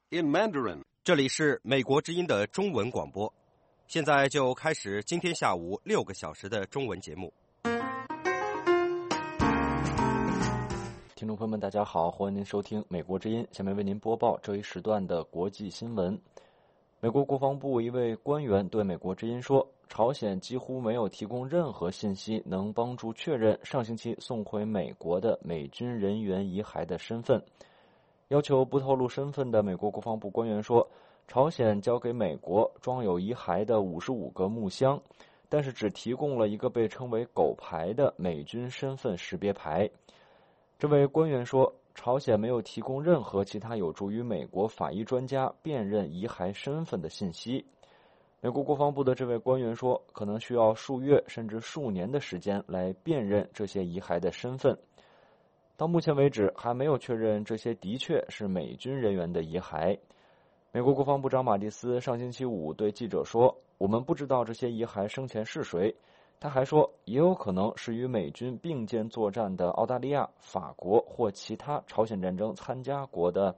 in Mandarin. 这里是美国之音的中文广播，现在就开始今天下午6个小时的中文节目。 听众朋友们，大家好，欢迎您收听美国之音，下面为您播报这一时段的国际新闻。美国国防部一位官员对美国之音说，朝鲜几乎没有提供任何信息能帮助确认上星期送回美国的美军人员遗骸的身份。要求不透露身份的美国国防部官员说，朝鲜交给美国装有遗骸的55个木箱，但是只提供了一个被称为狗牌的美军身份识别牌。这位官员说，朝鲜没有提供任何其他有助于美国法医专家辨认遗骸身份的信息。美国国防部的这位官员说，可能需要数月甚至数年的时间来辨认这些遗骸的身份。到目前为止，还没有确认这些的确是美军人员的遗骸。美国国防部长马蒂斯上星期五对记者说，我们不知道这些遗骸生前是谁。他还说，也有可能是与美军并肩作战的澳大利亚、法国或其他朝鲜战争参战国的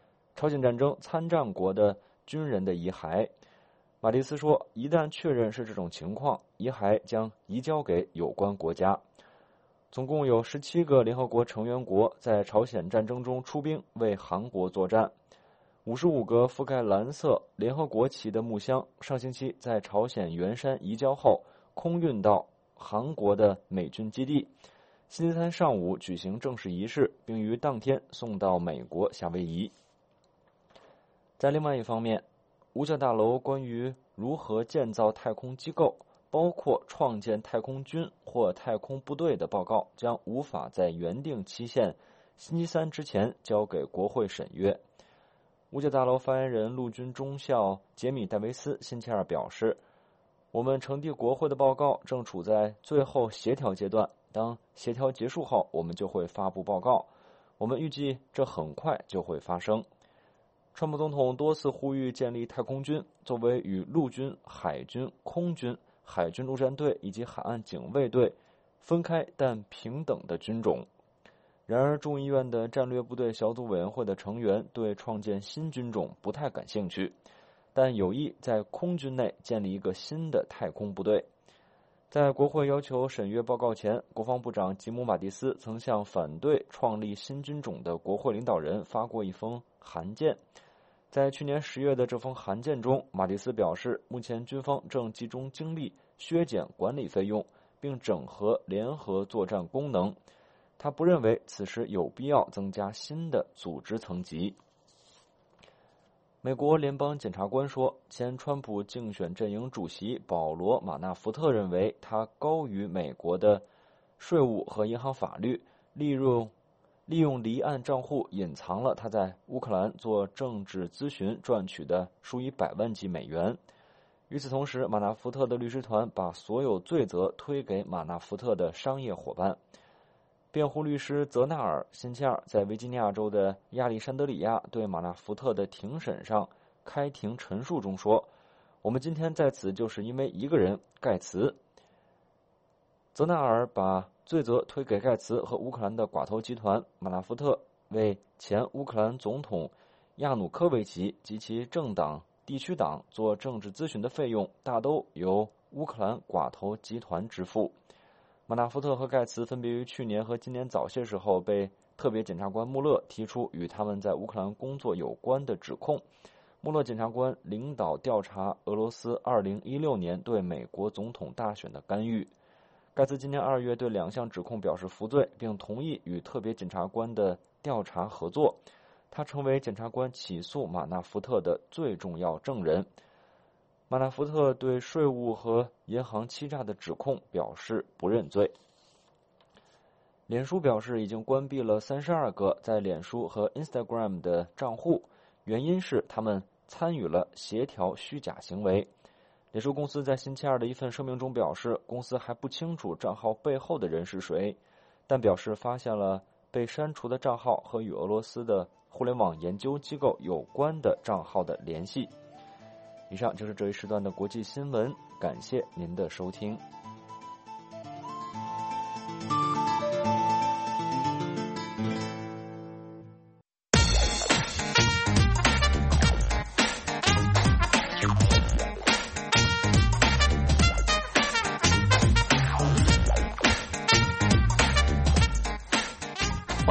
军人的遗骸。马蒂斯说，一旦确认是这种情况，遗骸将移交给有关国家。总共有17个联合国成员国在朝鲜战争中出兵为韩国作战。55个覆盖蓝色联合国旗的木箱上星期在朝鲜元山移交后空运到韩国的美军基地，星期三上午举行正式仪式，并于当天送到美国夏威夷。在另外一方面，五角大楼关于如何建造太空机构，包括创建太空军或太空部队的报告将无法在原定期限星期三之前交给国会审阅。五角大楼发言人陆军中校杰米·戴维斯星期二表示，我们呈递国会的报告正处在最后协调阶段，当协调结束后，我们就会发布报告。我们预计这很快就会发生。川普总统多次呼吁建立太空军，作为与陆军、海军、空军、海军陆战队以及海岸警卫队分开但平等的军种。然而，众议院的战略部队小组委员会的成员对创建新军种不太感兴趣，但有意在空军内建立一个新的太空部队。在国会要求审阅报告前，国防部长吉姆·马蒂斯曾向反对创立新军种的国会领导人发过一封函件。在去年10月的这封函件中，马蒂斯表示，目前军方正集中精力削减管理费用，并整合联合作战功能。他不认为此时有必要增加新的组织层级。美国联邦检察官说，前川普竞选阵营主席保罗·马纳福特认为他高于美国的税务和银行法律，利用离岸账户隐藏了他在乌克兰做政治咨询赚取的数以百万计美元。与此同时，马纳福特的律师团把所有罪责推给马纳福特的商业伙伴。辩护律师泽纳尔星期二在维吉尼亚州的亚历山德里亚对马纳福特的庭审上开庭陈述中说，我们今天在此就是因为一个人，盖茨。泽纳尔把罪责推给盖茨和乌克兰的寡头集团。马纳福特为前乌克兰总统亚努科维奇及其政党地区党做政治咨询的费用大都由乌克兰寡头集团支付。马纳福特和盖茨分别于去年和今年早些时候被特别检察官穆勒提出与他们在乌克兰工作有关的指控。穆勒检察官领导调查俄罗斯2016年对美国总统大选的干预。盖茨今年2月对2项指控表示服罪，并同意与特别检察官的调查合作。他成为检察官起诉马纳福特的最重要证人。马纳福特对税务和银行欺诈的指控表示不认罪。脸书表示已经关闭了32个在脸书和 Instagram 的账户，原因是他们参与了协调虚假行为。脸书公司在星期二的一份声明中表示，公司还不清楚账号背后的人是谁，但表示发现了被删除的账号和与俄罗斯的互联网研究机构有关的账号的联系。以上就是这一时段的国际新闻，感谢您的收听。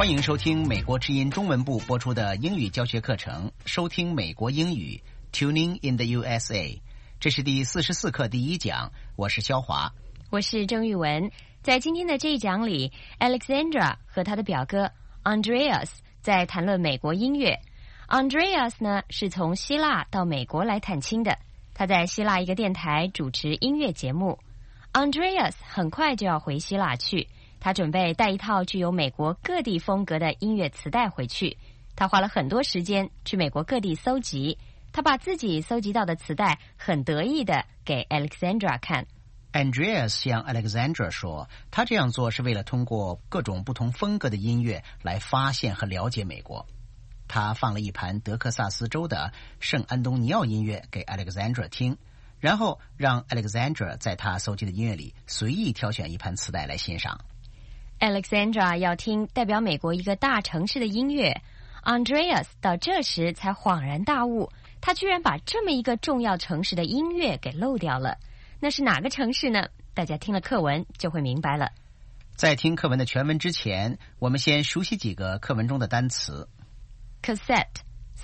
欢迎收听美国之音中文部播出的英语教学课程，收听美国英语 Tuning in the USA。 这是第44课第1讲，我是肖华， 我是郑玉文。在今天的这一讲里， Alexandra 和他的表哥 Andreas 在谈论美国音乐。 Andreas 呢是从希腊到美国来探亲的，他在希腊一个电台主持音乐节目。 Andreas 很快就要回希腊去，他准备带一套具有美国各地风格的音乐磁带回去。他花了很多时间去美国各地搜集，他把自己搜集到的磁带很得意地给 Alexandra 看。 Andreas 向 Alexandra 说，他这样做是为了通过各种不同风格的音乐来发现和了解美国。他放了一盘德克萨斯州的圣安东尼奥音乐给 Alexandra 听，然后让 Alexandra 在他搜集的音乐里随意挑选一盘磁带来欣赏。 Alexandra 要听代表美国一个大城市的音乐， Andreas 到这时才恍然大悟，他居然把这么一个重要城市的音乐给漏掉了。那是哪个城市呢？大家听了课文就会明白了。 在听課文的全文之前，我们先熟悉几个課文中的单词。 Cassette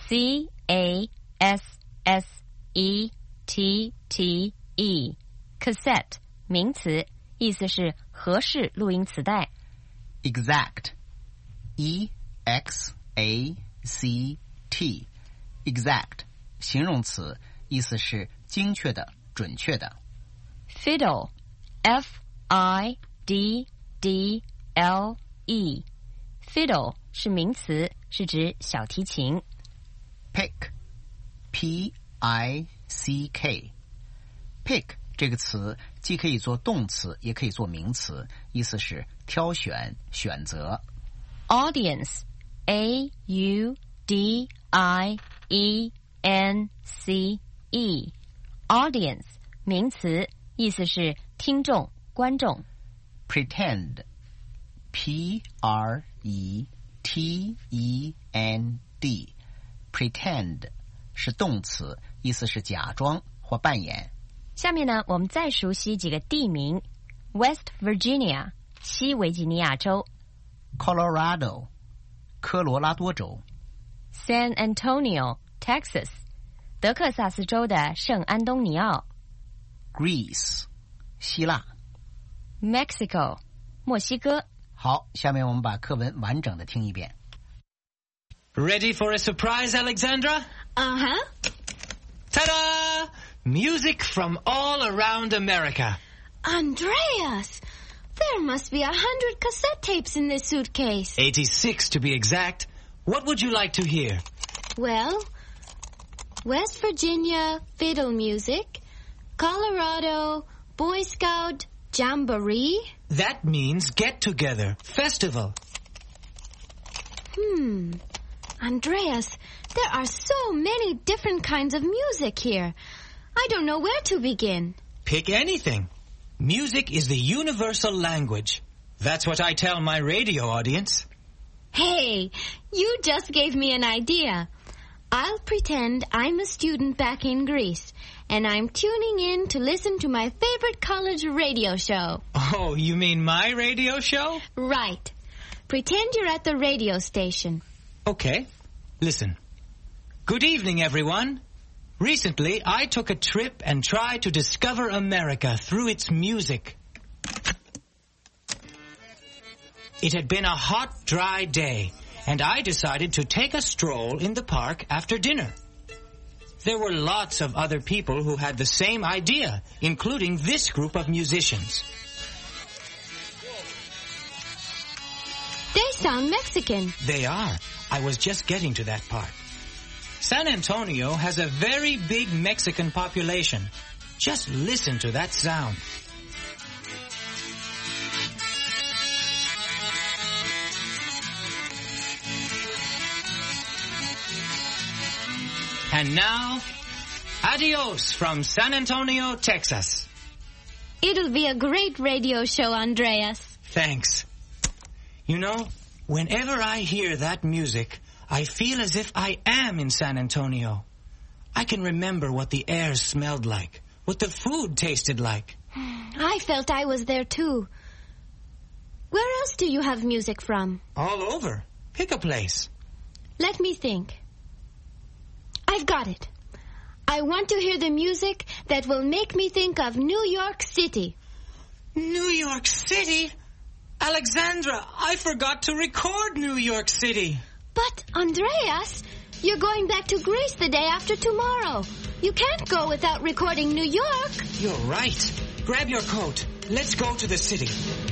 C-A-S-S-E-T-T-E Cassette 名词，意思是合适录音磁带。 Exact E-X-A-C-T Exact 形容词，意思是精确的、准确的。 Fiddle F-I-D-D-L-E Fiddle 是名词，是指小提琴。 Pick P-I-C-K Pick 这个词既可以做动词，也可以做名词，意思是挑选、选择。 Audience A-U-D-I-E-N-C-E Audience 名词，意思是听众、观众。 Pretend P-R-E-T-E-N-D Pretend 是动词，意思是假装或扮演。 下面呢，我们再熟悉几个地名。 West Virginia 西维吉尼亚州， Colorado 科罗拉多州， San Antonio Texas 德克萨斯州的圣安东尼奥， Greece 希腊， Mexico 墨西哥。 好，下面我们把课文完整的听一遍。 Ready for a surprise, Alexandra? Uh-huh. Ta-da! Music from all around America. Andreas, there must be 100 cassette tapes in this suitcase. 86 to be exact. What would you like to hear? Well, West Virginia fiddle music, Colorado Boy Scout jamboree. That means get-together, festival. Andreas, there are so many different kinds of music here. I don't know where to begin. Pick anything. Music is the universal language. That's what I tell my radio audience. Hey, you just gave me an idea. I'll pretend I'm a student back in Greece, and I'm tuning in to listen to my favorite college radio show. Oh, you mean my radio show? Right. Pretend you're at the radio station. Okay. Listen. Good evening, everyone. Recently, I took a trip and tried to discover America through its music. It had been a hot, dry day, and I decided to take a stroll in the park after dinner. There were lots of other people who had the same idea, including this group of musicians. They sound Mexican. They are. I was just getting to that part. San Antonio has a very big Mexican population. Just listen to that sound. And now, adios from San Antonio, Texas. It'll be a great radio show, Andreas. Thanks. You know, whenever I hear that music, I feel as if I am in San Antonio. I can remember what the air smelled like, what the food tasted like. I felt I was there too. Where else do you have music from? All over. Pick a place. Let me think. I've got it. I want to hear the music that will make me think of New York City. New York City? Alexandra, I forgot to record New York City. But, Andreas, you're going back to Greece the day after tomorrow. You can't go without recording New York. You're right. Grab your coat. Let's go to the city.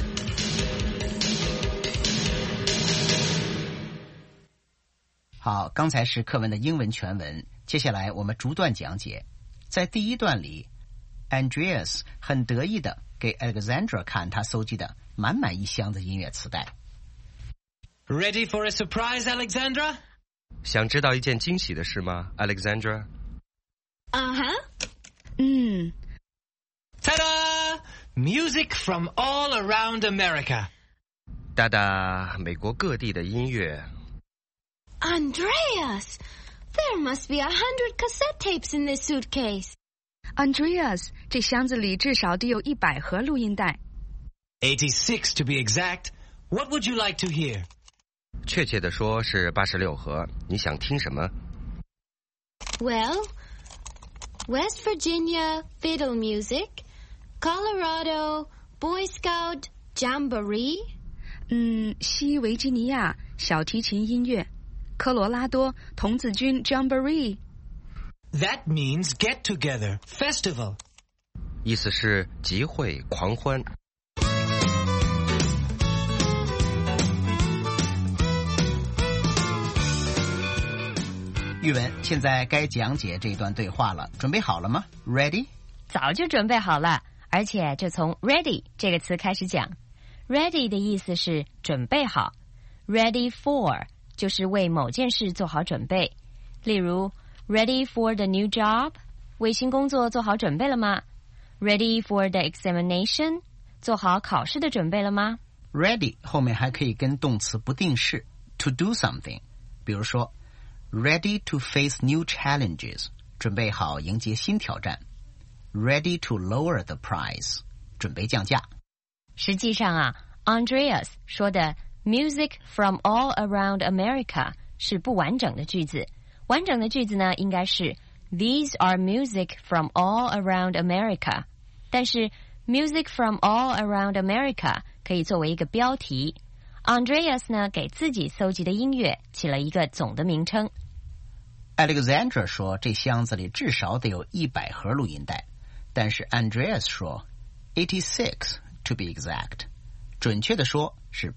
好，刚才是课文的英文全文，接下来我们逐段讲解。在第一段里 ，Andreas 很得意地给 Alexandra 看他搜集的满满一箱子音乐磁带。 Ready for a surprise, Alexandra? 想知道一件惊喜的事吗 ，Alexandra？ Ta-da! Music from all around America. 哒哒，美国各地的音乐。 Andreas, there must be 100 cassette tapes in this suitcase. Andreas, 这箱子里至少得有100盒录音带。 86 to be exact. What would you like to hear? 确切的说是86盒。你想听什么？ Well, West Virginia fiddle music, Colorado Boy Scout Jamboree. 西维吉尼亚小提琴音乐，科罗拉多童子军 Jamboree。 That means get together, festival. 意思是集会狂欢。 玉文，现在该讲解这段对话了，准备好了吗 ？Ready？ 早就准备好了，而且就从 ready 这个词开始讲。Ready 的意思是准备好 ，ready for 就是为某件事做好准备。例如 ，ready for the new job， 为新工作做好准备了吗 ？Ready for the examination， 做好考试的准备了吗 ？Ready 后面还可以跟动词不定式 to do something， 比如说 Ready to face new challenges， 准备好迎接新挑战 ；Ready to lower the price， 准备降价。 实际上啊 ，Andreas 说的 "music from all around America" 是不完整的句子。完整的句子呢，应该是 "These are music from all around America"。但是 "music from all around America" 可以作为一个标题。Andreas 呢，给自己搜集的音乐起了一个总的名称。 Alexandra 说，这箱子里至少得有100盒录音带，但是 Andreas 说 86 to be exact， 准确的说是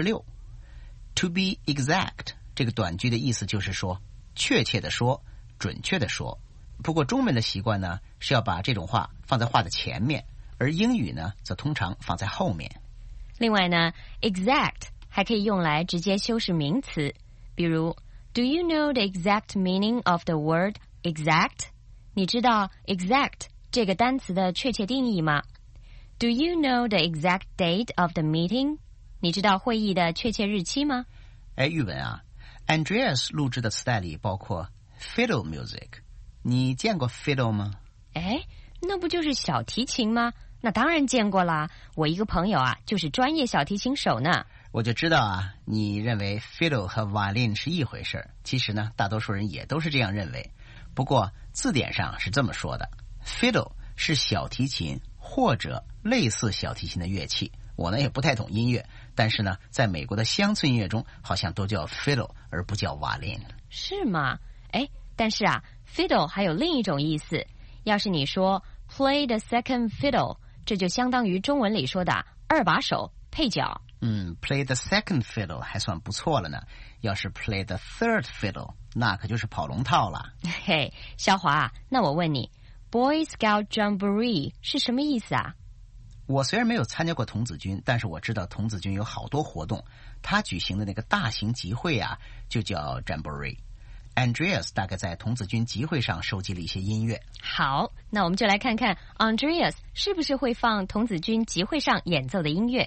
86。To be exact 这个短句的意思就是说，确切的说，准确的说。不过中文的习惯呢，是要把这种话放在话的前面，而英语呢，则通常放在后面。 另外呢 ，exact 还可以用来直接修饰名词，比如 Do you know the exact meaning of the word exact？ 你知道 exact 这个单词的确切定义吗 ？Do you know the exact date of the meeting？ 你知道会议的确切日期吗？ 玉文啊 ，Andreas 录制的磁带里包括 fiddle music， 你见过 fiddle 吗？ 那不就是小提琴吗？那当然见过啦，我一个朋友啊，就是专业小提琴手呢。 我就知道啊，你认为 fiddle 和 violin 是一回事，其实呢，大多数人也都是这样认为。不过字典上是这么说的 ，fiddle 是小提琴或者类似小提琴的乐器。我呢也不太懂音乐，但是呢，在美国的乡村音乐中，好像都叫 fiddle 而不叫 violin。 是吗？但是啊 ，fiddle 还有另一种意思。要是你说 play the second fiddle， 这就相当于中文里说的二把手、配角。 play the second fiddle 还算不错了呢。要是 play the third fiddle， 那可就是跑龙套了。 嘿，肖华，那我问你 ，Boy Scout Jamboree 是什么意思啊？ 我虽然没有参加过童子军，但是我知道童子军有好多活动，他举行的那个大型集会啊，就叫 Jamboree。Andreas 大概在童子军集会上收集了一些音乐。 好，那我们就来看看 Andreas 是不是会放童子军集会上演奏的音乐。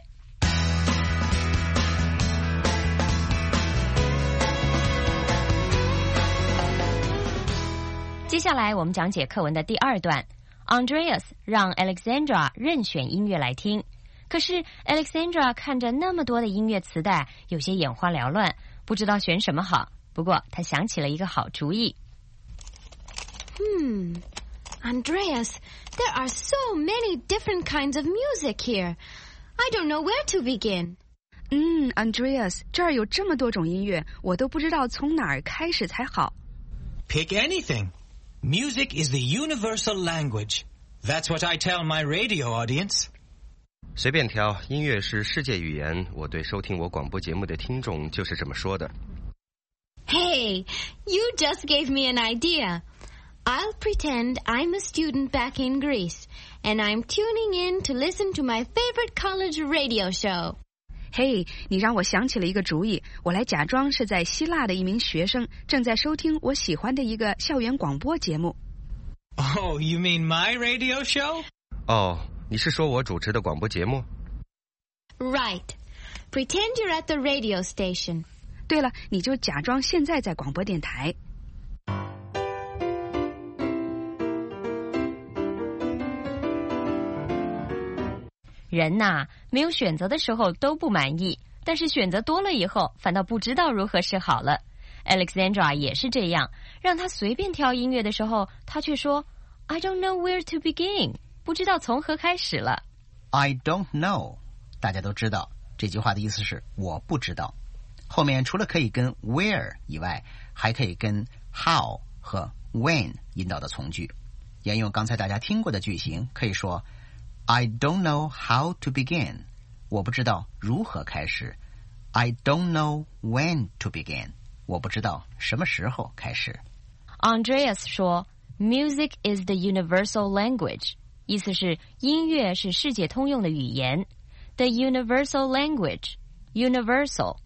接下来我们讲解课文的第二段。Andreas 让 Alexandra 任选音乐来听，可是 Alexandra 看着那么多的音乐磁带，有些眼花缭乱， 不知道选什么好。不过他想起了一个好主意。 Andreas, there are so many different kinds of music here. I don't know where to begin. Andreas, 这儿有这么多种音乐，我都不知道从哪儿开始才好。 Pick anything. Music is the universal language. That's what I tell my radio audience. 随便挑，音乐是世界语言。我对收听我广播节目的听众就是这么说的。 Hey, you just gave me an idea. I'll pretend I'm a student back in Greece, and I'm tuning in to listen to my favorite college radio show. 嘿，你让我想起了一个主意，我来假装是在希腊的一名学生，正在收听我喜欢的一个校园广播节目。 Oh, you mean my radio show? 哦，你是说我主持的广播节目？ Right. Pretend you're at the radio station. 对了，你就假装现在在广播电台。 人呐，没有选择的时候都不满意，但是选择多了以后，反倒不知道如何是好了。Alexandra 也是这样，让他随便挑音乐的时候，他却说 I don't know where to begin， 不知道从何开始了。 I don't know， 大家都知道这句话的意思是我不知道。后面除了可以跟 where 以外，还可以跟 how 和 when 引导的从句。沿用刚才大家听过的句型，可以说I don't know how to begin， 我不知道如何开始。I don't know when to begin， 我不知道什么时候开始。 Andreas 说 Music is the universal language， 意思是音乐是世界通用的语言。The universal language， universal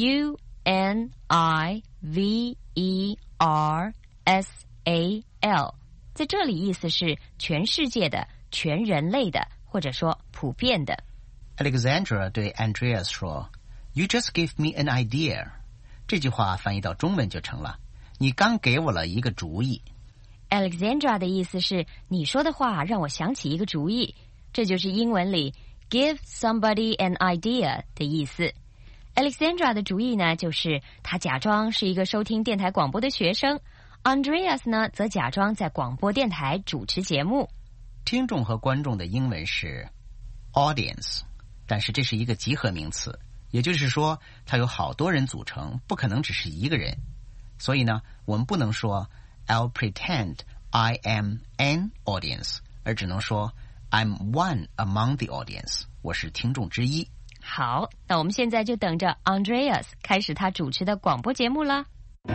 U-N-I-V-E-R-S-A-L， 在这里意思是全世界的、全人类的，或者说普遍的。 Alexandra 对 Andreas 说 You just gave me an idea， 这句话翻译到中文就成了你刚给我了一个主意。 Alexandra 的意思是你说的话让我想起一个主意，这就是英文里 give somebody an idea 的意思。Alexandra 的主意呢，就是她假装是一个收听电台广播的学生， Andreas 呢则假装在广播电台主持节目。 听众和观众的英文是 audience， 但是这是一个集合名词，也就是说它有好多人组成，不可能只是一个人。所以呢，我们不能说 I'll pretend I am an audience， 而只能说 I'm one among the audience， 我是听众之一。 好，那我们现在就等着 Andreas 开始他主持的广播节目啦。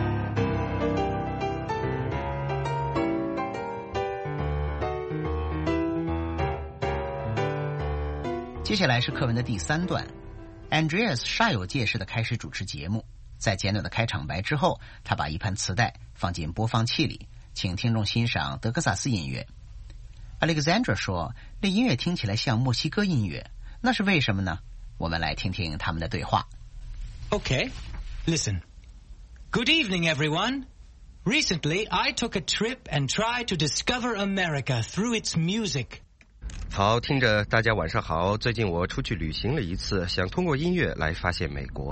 接下来是课文的第3段 Andreas 煞有介事地开始主持节目，在简短的开场白之后，他把一盘磁带放进播放器里，请听众欣赏德克萨斯音乐。 Alexandra 说那音乐听起来像墨西哥音乐，那是为什么呢？我们来听听他们的对话。 Okay, listen. Good evening, everyone. Recently, I took a trip and tried to discover America through its music. 好，听着，大家晚上好。最近我出去旅行了一次，想通过音乐来发现美国。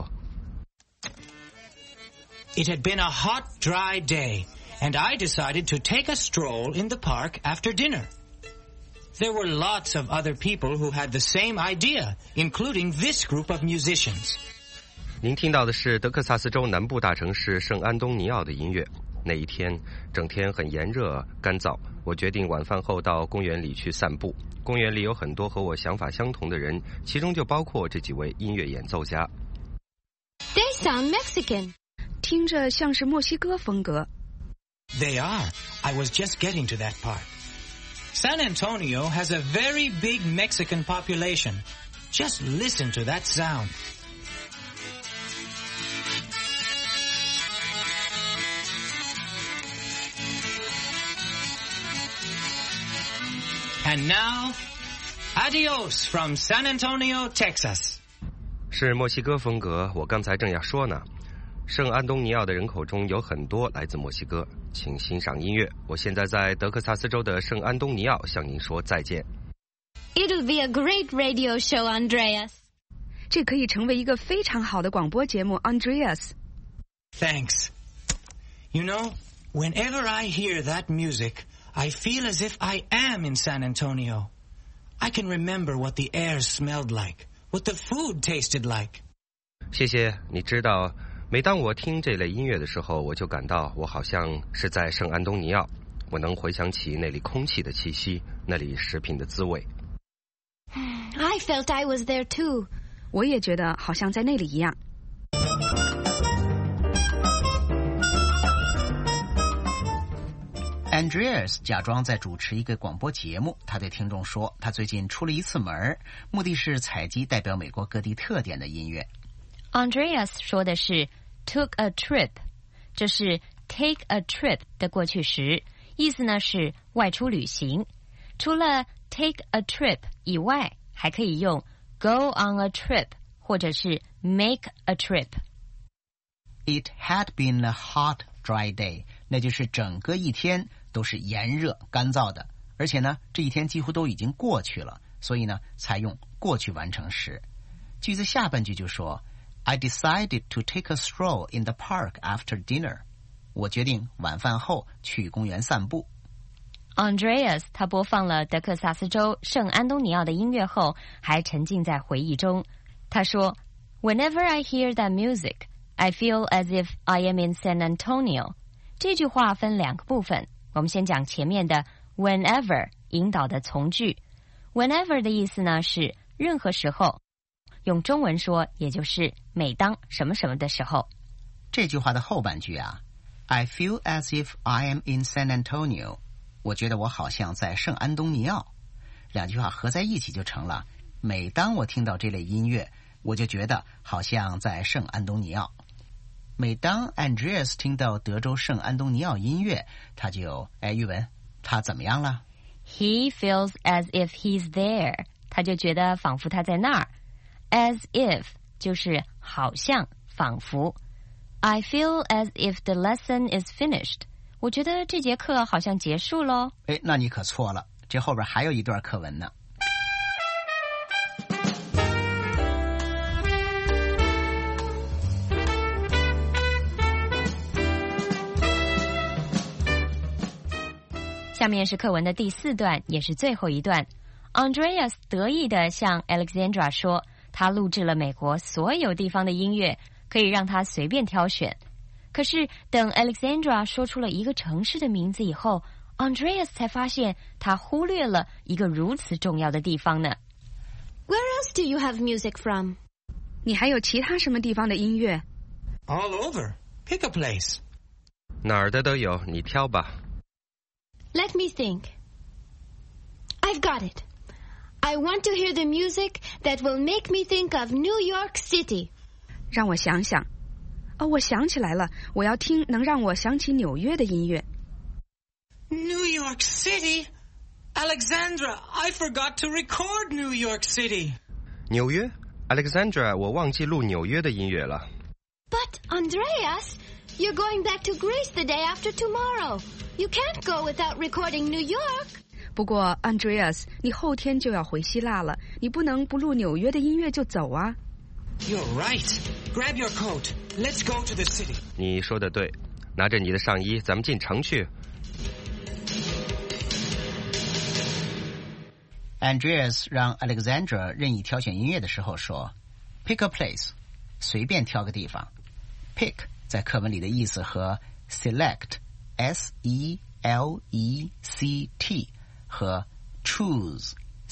It had been a hot, dry day, and I decided to take a stroll in the park after dinner. There were lots of other people who had the same idea, including this group of musicians. 您听到的是德克萨斯州南部大城市圣安东尼奥的音乐。那一天，整天很炎热干燥，我决定晚饭后到公园里去散步。公园里有很多和我想法相同的人，其中就包括这几位音乐演奏家。 They sound Mexican. 听着像是墨西哥风格。 They are. I was just getting to that part. San Antonio has a very big Mexican population. Just listen to that sound. And now, adios from San Antonio, Texas. 是墨西哥风格，我刚才正要说呢。圣安东尼奥的人口中有很多来自墨西哥，请欣赏音乐。我现在在德克萨斯州的圣安东尼奥向您说再见。 It'll be a great radio show, Andreas. 这可以成为一个非常好的广播节目 Andreas。 Thanks. You know, whenever I hear that music, I feel as if I am in San Antonio. I can remember what the air smelled like, what the food tasted like. 谢谢，你知道，每当我听这类音乐的时候，我就感到我好像是在圣安东尼奥。我能回想起那里空气的气息，那里食品的滋味。 I felt I was there too. 我也觉得好像在那里一样。 Andreas 假装在主持一个广播节目，他对听众说，他最近出了一次门，目的是采集代表美国各地特点的音乐。 Andreas 说的是 took a trip， 这是 take a trip 的过去时，意思呢是外出旅行。除了 take a trip 以外，还可以用 go on a trip 或者是 make a trip。 It had been a hot, dry day， 那就是整个一天都是炎热干燥的，而且呢这一天几乎都已经过去了，所以呢才用过去完成时。句子下半句就说I decided to take a stroll in the park after dinner。 我决定晚饭后去公园散步。 Andreas 他播放了德克萨斯州圣安东尼奥的音乐后，还沉浸在回忆中。他说 Whenever I hear that music, I feel as if I am in San Antonio。 这句话分两个部分，我们先讲前面的 whenever 引导的从句。 Whenever 的意思呢是任何时候，用中文说也就是每当什么什么的时候。 这句话的后半句啊 I feel as if I am in San Antonio， 我觉得我好像在圣安东尼奥。两句话合在一起就成了每当我听到这类音乐，我就觉得好像在圣安东尼奥。每当 Andreas 听到德州圣安东尼奥音乐，他就玉文他怎么样了？ He feels as if he's there， 他就觉得仿佛他在那儿。As if 就是好像仿佛。 I feel as if the lesson is finished， 我觉得这节课好像结束咯。 那你可错了，这后边还有一段课文呢。 下面是课文的第4段，也是最后一段。 Andreas 得意地向 Alexandra 说，他录制了美国所有地方的音乐，可以让他随便挑选。可是等 Alexandra 说出了一个城市的名字以后， Andreas 才发现他忽略了一个如此重要的地方呢。 Where else do you have music from? 你还有其他什么地方的音乐？ All over. Pick a place. 哪儿的都有，你挑吧。 Let me think. I've got it. I want to hear the music that will make me think of New York City. 让我想想。我想起来了，我要听能让我想起纽约的音乐。 New York City? Alexandra, I forgot to record New York City. 纽约 Alexandra， 我忘记录纽约的音乐了。 But, Andreas, you're going back to Greece the day after tomorrow. You can't go without recording New York. 不过 Andreas， 你后天就要回希腊了，你不能不录纽约的音乐就走啊。 You're right. Grab your coat. Let's go to the city. 你说的对，拿着你的上衣，咱们进城去。 Andreas 让 Alexandra 任意挑选音乐的时候说 Pick a place， 随便挑个地方。 Pick 在课文里的意思和 select S-E-L-E-C-T 和 choose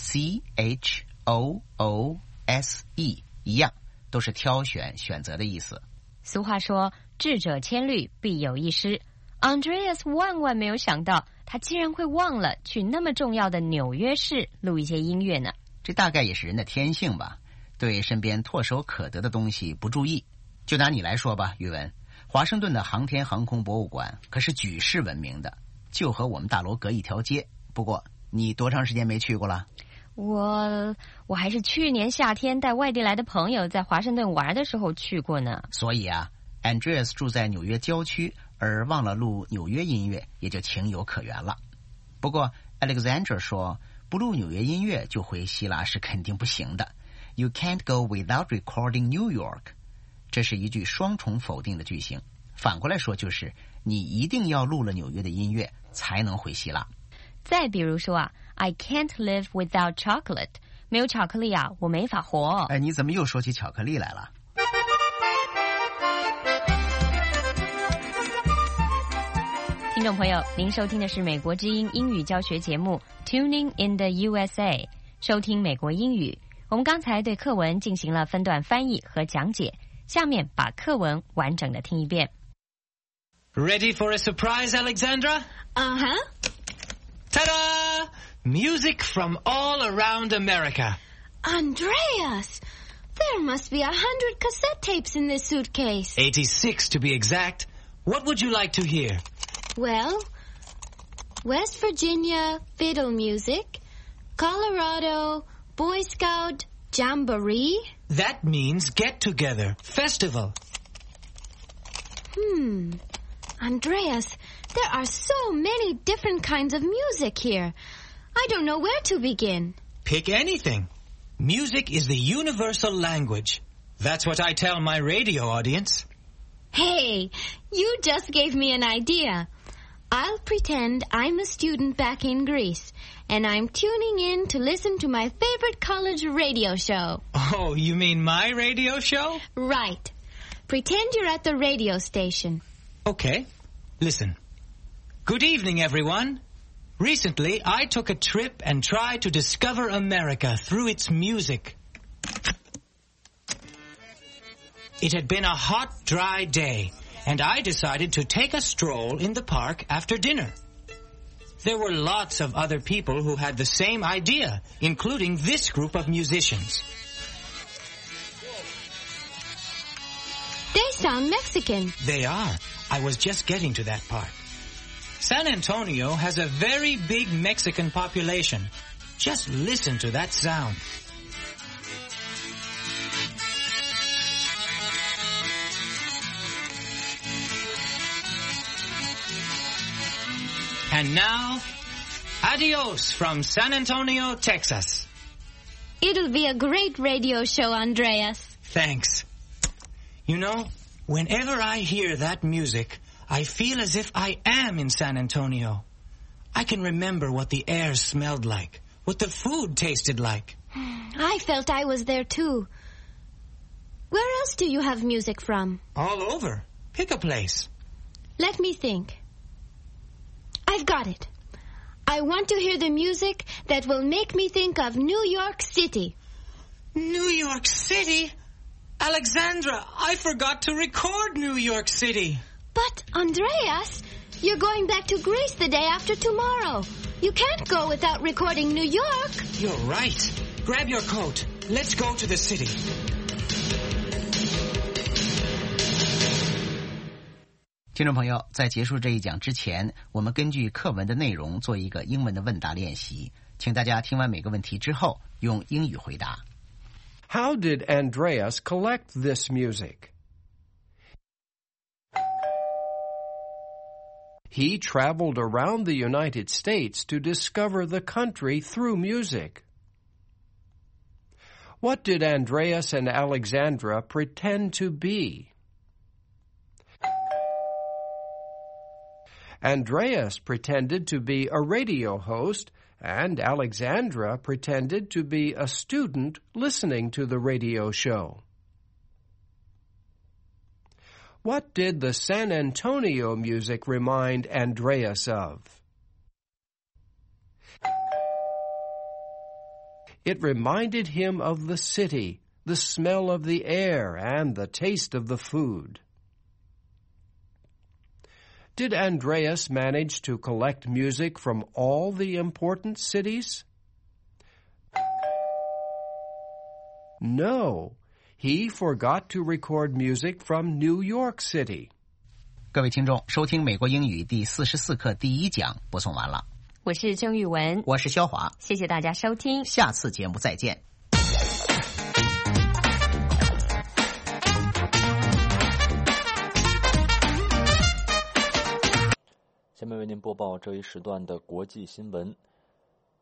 C-H-O-O-S-E 一样，都是挑选选择的意思。 俗话说智者千虑必有一失， Andreas 万万没有想到他竟然会忘了去那么重要的纽约市录一些音乐呢。 这大概也是人的天性吧，对身边唾手可得的东西不注意。就拿你来说吧，宇文，华盛顿的航天航空博物馆可是举世闻名的，就和我们大楼隔一条街。不过你多长时间没去过了？ 我还是去年夏天带外地来的朋友在华盛顿玩的时候去过呢。 所以啊 Andreas 住在纽约郊区，而忘了录纽约音乐，也就情有可原了。不过 Alexandra 说，不录纽约音乐就回希腊是肯定不行的。 You can't go without recording New York， 这是一句双重否定的句型。 反过来说就是你一定要录了纽约的音乐才能回希腊。 再比如说I can't live without chocolate， 没有巧克力我没法活。 你怎么又说起巧克力来了？ 听众朋友，您收听的是美国之音英语教学节目 Tuning in the USA， 收听美国英语。我们刚才对课文进行了分段翻译和讲解，下面把课文完整的听一遍。 Ready for a surprise, Alexandra? Uh-huh. Ta-da! Music from all around America. Andreas, there must be 100 cassette tapes in this suitcase. 86 to be exact. What would you like to hear? Well, West Virginia fiddle music, Colorado Boy Scout Jamboree. That means get-together, festival. Andreas, there are so many different kinds of music here. I don't know where to begin. Pick anything. Music is the universal language. That's what I tell my radio audience. Hey, you just gave me an idea. I'll pretend I'm a student back in Greece, and I'm tuning in to listen to my favorite college radio show. Oh, you mean my radio show? Right. Pretend you're at the radio station. Okay. Listen. Good evening, everyone. Recently, I took a trip and tried to discover America through its music. It had been a hot, dry day, and I decided to take a stroll in the park after dinner. There were lots of other people who had the same idea, including this group of musicians. They sound Mexican. They are. I was just getting to that part. San Antonio has a very big Mexican population. Just listen to that sound. And now, adios from San Antonio, Texas. It'll be a great radio show, Andreas. Thanks. You know, whenever I hear that music, I feel as if I am in San Antonio. I can remember what the air smelled like, what the food tasted like. I felt I was there too. Where else do you have music from? All over. Pick a place. Let me think. I've got it. I want to hear the music that will make me think of New York City. New York City? Alexandra, I forgot to record New York City. But, Andreas, you're going back to Greece the day after tomorrow. You can't go without recording New York. You're right. Grab your coat. Let's go to the city. 听众朋友，在结束这一讲之前，我们根据课文的内容做一个英文的问答练习，请大家听完每个问题之后用英语回答。 How did Andreas collect this music? He traveled around the United States to discover the country through music. What did Andreas and Alexandra pretend to be? Andreas pretended to be a radio host, and Alexandra pretended to be a student listening to the radio show. What did the San Antonio music remind Andreas of? It reminded him of the city, the smell of the air, and the taste of the food. Did Andreas manage to collect music from all the important cities? No, he forgot to record music from New York City. 各位听众，收听美国英语第44课第一讲播送完了。 我是郑玉文， 我是肖华， 谢谢大家收听， 下次节目再见。 下面为您播报这一时段的国际新闻。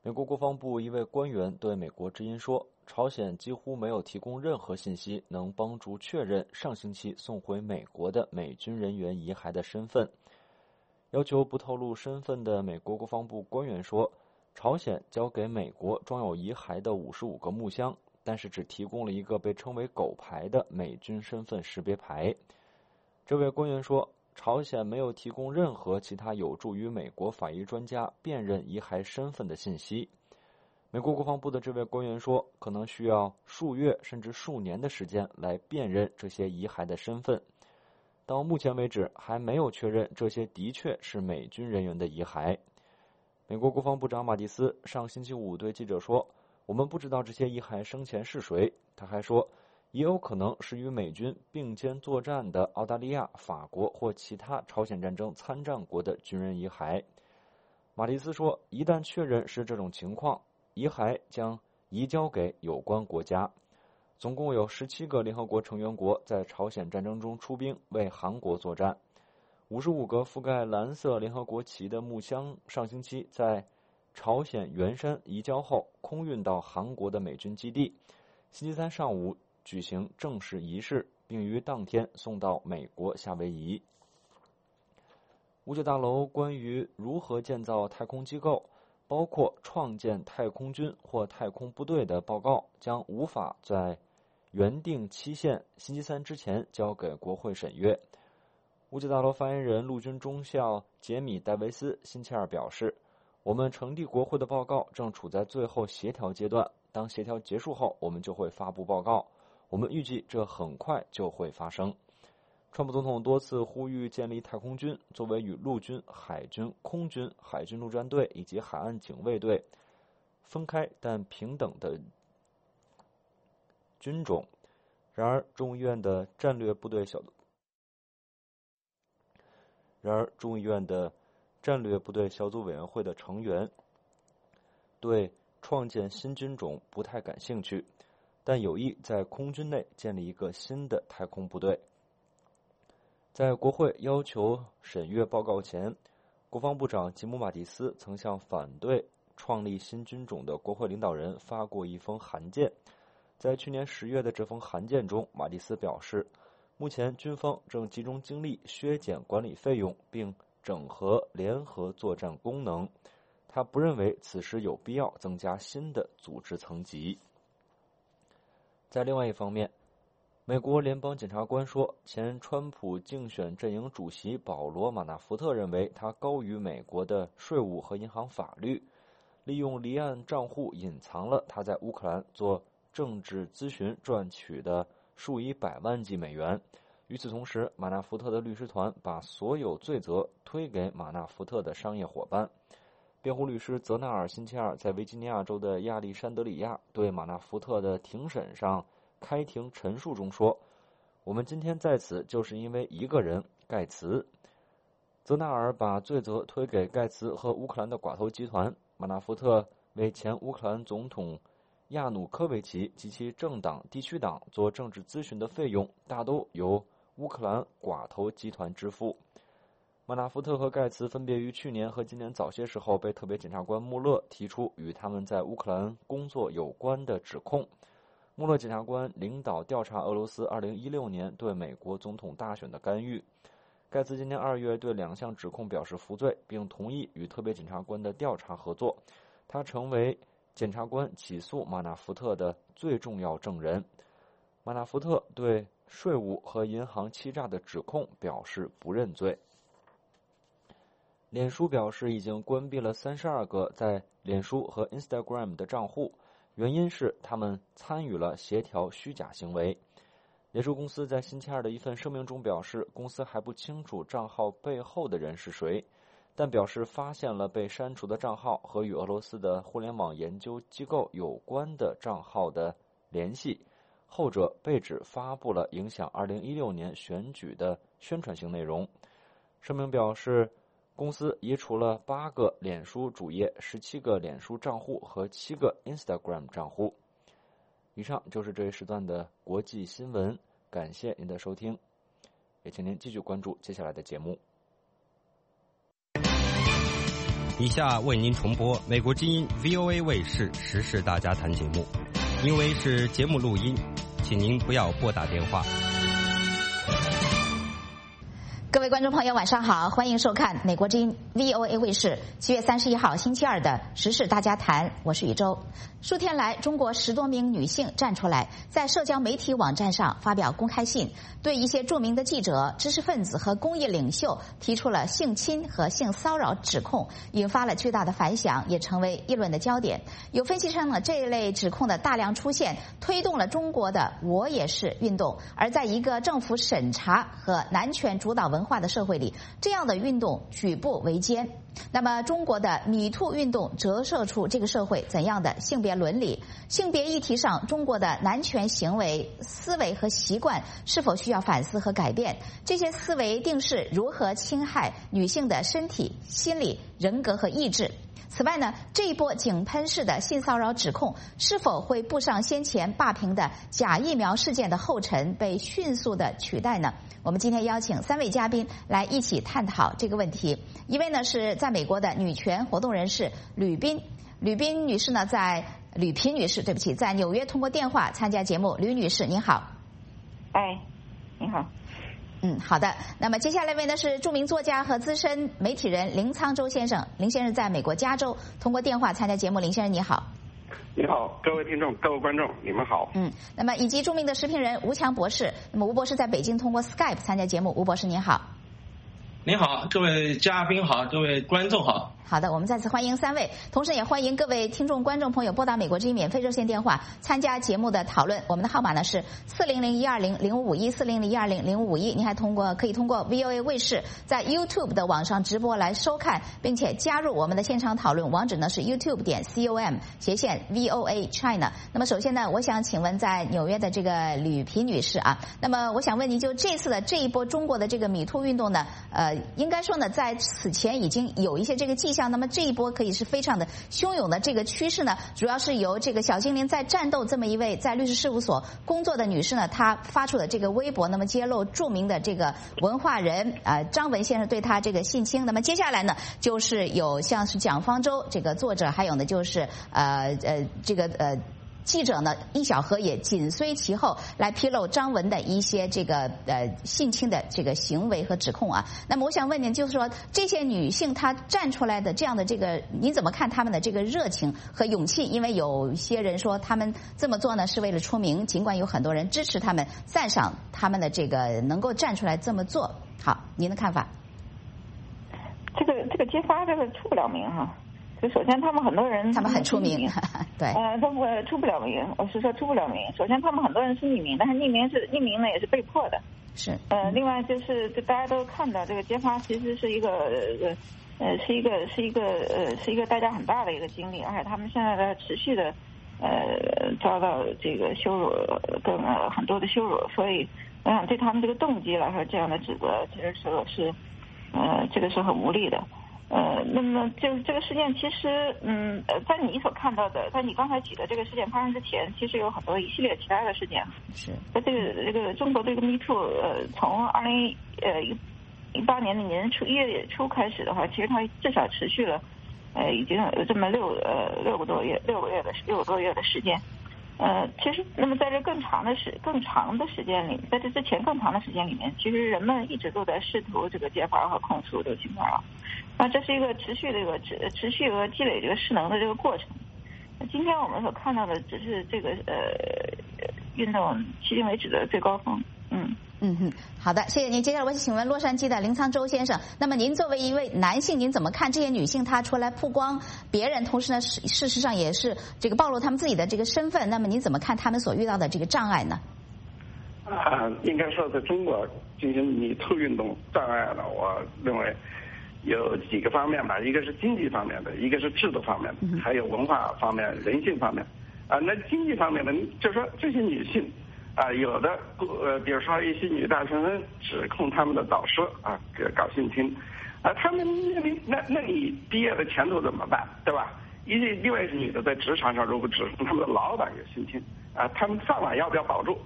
美国国防部一位官员对美国之音说，朝鲜几乎没有提供任何信息能帮助确认上星期送回美国的美军人员遗骸的身份。要求不透露身份的美国国防部官员说，朝鲜交给美国装有遗骸的55个木箱，但是只提供了一个被称为狗牌的美军身份识别牌。这位官员说，朝鲜没有提供任何其他有助于美国法医专家辨认遗骸身份的信息。美国国防部的这位官员说，可能需要数月甚至数年的时间来辨认这些遗骸的身份。到目前为止，还没有确认这些的确是美军人员的遗骸。美国国防部长马蒂斯上星期五对记者说，我们不知道这些遗骸生前是谁。他还说，也有可能是与美军并肩作战的澳大利亚、法国或其他朝鲜战争参战国的军人遗骸。马蒂斯说，一旦确认是这种情况，遗骸将移交给有关国家。总共有17个联合国成员国在朝鲜战争中出兵为韩国作战。55个覆盖蓝色联合国旗的木箱上星期在朝鲜元山移交后空运到韩国的美军基地，星期三上午举行正式仪式，并于当天送到美国夏威夷。五角大楼关于如何建造太空机构，包括创建太空军或太空部队的报告将无法在原定期限星期三之前交给国会审阅。五角大楼发言人陆军中校杰米·戴维斯星期二表示，我们呈递国会的报告正处在最后协调阶段，当协调结束后，我们就会发布报告。我们预计这很快就会发生。川普总统多次呼吁建立太空军，作为与陆军、海军、空军、海军陆战队以及海岸警卫队分开但平等的军种。然而，众议院的战略部队小组委员会的成员对创建新军种不太感兴趣，但有意在空军内建立一个新的太空部队。在国会要求审阅报告前，国防部长吉姆·马蒂斯曾向反对创立新军种的国会领导人发过一封函件。在去年10月的这封函件中，马蒂斯表示，目前军方正集中精力削减管理费用，并整合联合作战功能。他不认为此时有必要增加新的组织层级。在另外一方面，美国联邦检察官说，前川普竞选阵营主席保罗·马纳福特认为他高于美国的税务和银行法律，利用离岸账户隐藏了他在乌克兰做政治咨询赚取的数以百万计美元。与此同时，马纳福特的律师团把所有罪责推给马纳福特的商业伙伴。辩护律师泽纳尔星期二在维吉尼亚州的亚历山德里亚对马纳福特的庭审上开庭陈述中说，我们今天在此就是因为一个人，盖茨。泽纳尔把罪责推给盖茨和乌克兰的寡头集团。马纳福特为前乌克兰总统亚努科维奇及其政党地区党做政治咨询的费用大都由乌克兰寡头集团支付。马纳福特和盖茨分别于去年和今年早些时候被特别检察官穆勒提出与他们在乌克兰工作有关的指控。穆勒检察官领导调查俄罗斯2016年对美国总统大选的干预。盖茨今年2月对2项指控表示服罪，并同意与特别检察官的调查合作。他成为检察官起诉马纳福特的最重要证人。马纳福特对税务和银行欺诈的指控表示不认罪。脸书表示已经关闭了32个在脸书和 Instagram 的账户，原因是他们参与了协调虚假行为。脸书公司在星期二的一份声明中表示，公司还不清楚账号背后的人是谁，但表示发现了被删除的账号和与俄罗斯的互联网研究机构有关的账号的联系，后者被指发布了影响2016年选举的宣传性内容。声明表示，公司移除了8个脸书主页、17个脸书账户和7个 Instagram 账户。以上就是这一时段的国际新闻，感谢您的收听，也请您继续关注接下来的节目。 以下为您重播美国之音 VOA 卫视时事大家谈节目，因为是节目录音，请您不要拨打电话。 各位观众朋友晚上好，欢迎收看美国之音 VOA 卫视7月31号星期二的时事大家谈，我是宇宙。数天来，中国10多名女性站出来，在社交媒体网站上发表公开信，对一些著名的记者、知识分子和公益领袖提出了性侵和性骚扰指控，引发了巨大的反响，也成为议论的焦点。有分析称呢，这一类指控的大量出现，推动了中国的“我也是”运动。而在一个政府审查和男权主导文化的社会里，这样的运动举步维艰。那么中国的米兔运动折射出这个社会怎样的性别伦理？性别议题上，中国的男权行为、思维和习惯是否需要反思和改变？这些思维定势如何侵害女性的身体、心理、人格和意志？此外呢，这一波井喷式的性骚扰指控是否会步上先前霸屏的假疫苗事件的后尘，被迅速的取代呢？我们今天邀请3位嘉宾来一起探讨这个问题。一位呢是在美国的女权活动人士吕斌女士呢，吕萍女士，对不起，在纽约通过电话参加节目。吕女士您好。 哎，你好。 好的。那么接下来一位呢是著名作家和资深媒体人林沧州先生。林先生在美国加州通过电话参加节目。林先生你好。 你好，各位听众、各位观众，你们好。 那么以及著名的时评人吴强博士。那么吴博士在北京通过 Skype 参加节目。吴博士您好。 您好，各位嘉宾好，各位观众好。 好的，我们再次欢迎3位，同时也欢迎各位听众、观众朋友拨打美国之音免费热线电话参加节目的讨论。我们的号码呢是400-120-0551，400-120-0551。您还可以通过 VOA 卫视在 YouTube 的网上直播来收看，并且加入我们的现场讨论。网址呢是 youtube.com/VOA China。那么首先呢，我想请问在纽约的这个吕萍女士啊，那么我想问您，就这次的这一波中国的这个米兔运动呢，应该说呢，在此前已经有一些这个迹象。那么这一波可以是非常的汹涌的这个趋势呢，主要是由这个小精灵在战斗这么一位在律师事务所工作的女士呢，她发出的这个微博，那么揭露著名的这个文化人张文先生对她这个性侵。那么接下来呢，就是有像是蒋方舟这个作者，还有呢就是记者呢易小荷也紧随其后来披露张文的一些这个性侵的这个行为和指控啊。那么我想问您，就是说这些女性她站出来的这样的这个，您怎么看她们的这个热情和勇气？因为有一些人说她们这么做呢是为了出名，尽管有很多人支持她们、赞赏她们的这个能够站出来这么做。好，您的看法？ 这个揭发这个出不了名哈。首先，他们很多人， 他们很出名，对， 他们出不了名。我是说出不了名。首先，他们很多人是匿名，但是匿名呢也是被迫的。 是。 另外就是大家都看到这个揭发，其实是一个代价很大的一个经历，而且他们现在在持续的遭到这个羞辱，很多的羞辱，所以我想对他们这个动机来说，这样的指责其实是这个是很无力的。那么就是这个事件，其实在你所看到的，在你刚才举的这个事件发生之前，其实有很多一系列其他的事件。 是。 在这个中国这个 Me Too，从2018年的1月初开始的话，其实它至少持续了已经有这么6个多月的时间。其实，那么在这更长的时间里，在这之前更长的时间里面，其实人们一直都在试图这个揭发和控诉这个情况了。那这是一个持续和积累这个势能的这个过程。今天我们所看到的只是这个运动迄今为止的最高峰。 好的，谢谢您。接下来我请问洛杉矶的林沧州先生，那么您作为一位男性，您怎么看这些女性她出来曝光别人，同时呢事实上也是这个暴露他们自己的这个身份，那么您怎么看他们所遇到的这个障碍呢？ 应该说在中国进行米兔运动障碍呢，我认为有几个方面吧，一个是经济方面的，一个是制度方面的，还有文化方面、人性方面。那经济方面呢，就是说这些女性有的比如说一些女大学生指控他们的导师搞性侵，他们那你毕业的前途怎么办，对吧？另外是女的在职场上如果指控他们的老板有性侵，他们饭碗要不要保住？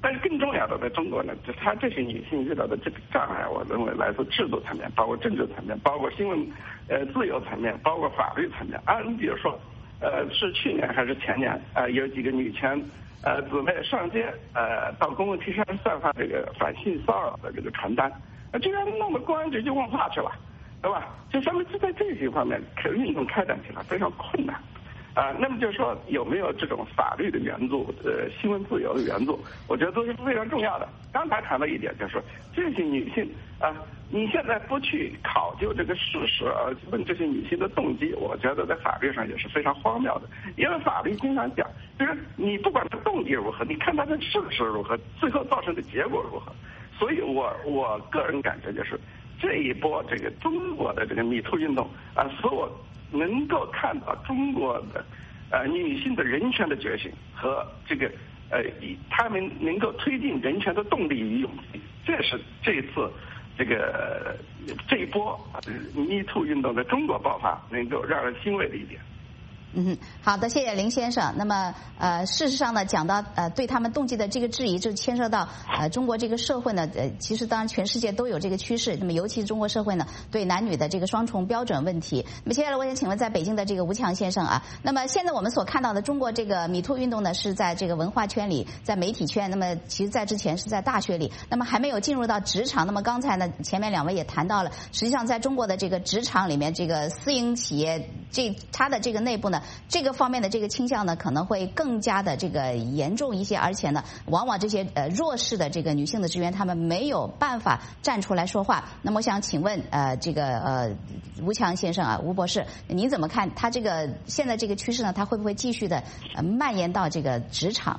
但是更重要的，在中国呢，就她这些女性遇到的这个障碍，我认为来自制度层面，包括政治层面，包括新闻自由层面，包括法律层面。你比如说，是去年还是前年有几个女权姊妹上街到公共汽车上散发这个反性骚扰的这个传单，居然弄得公安局就问话去了，对吧？就说明在这些方面，运动开展起来非常困难。那么就是说，有没有这种法律的援助、新闻自由的援助？我觉得都是非常重要的。刚才谈到一点，就是说这些女性你现在不去考究这个事实，而问这些女性的动机，我觉得在法律上也是非常荒谬的。因为法律经常讲，就是你不管她动机如何，你看她的事实如何，最后造成的结果如何。所以我个人感觉就是，这一波这个中国的这个MeToo运动使我能够看到中国的女性的人权的觉醒和这个他们能够推进人权的动力与勇气，这是这一次这一波MeToo运动在中国爆发能够让人欣慰的一点。 好的，谢谢林先生。那么事实上呢，讲到对他们动机的这个质疑，就牵涉到中国这个社会呢，其实当然全世界都有这个趋势。那么尤其是中国社会呢，对男女的这个双重标准问题。那么接下来我想请问在北京的这个吴强先生那么现在我们所看到的中国这个MeToo运动呢，是在这个文化圈里，在媒体圈。那么其实在之前是在大学里，那么还没有进入到职场。那么刚才呢，前面两位也谈到了，实际上在中国的这个职场里面，这个私营企业它的这个内部呢，这个方面的这个倾向呢，可能会更加的这个严重一些，而且呢，往往这些弱势的这个女性的职员，她们没有办法站出来说话。那么我想请问吴强先生吴博士，您怎么看他这个现在这个趋势呢？他会不会继续的蔓延到这个职场？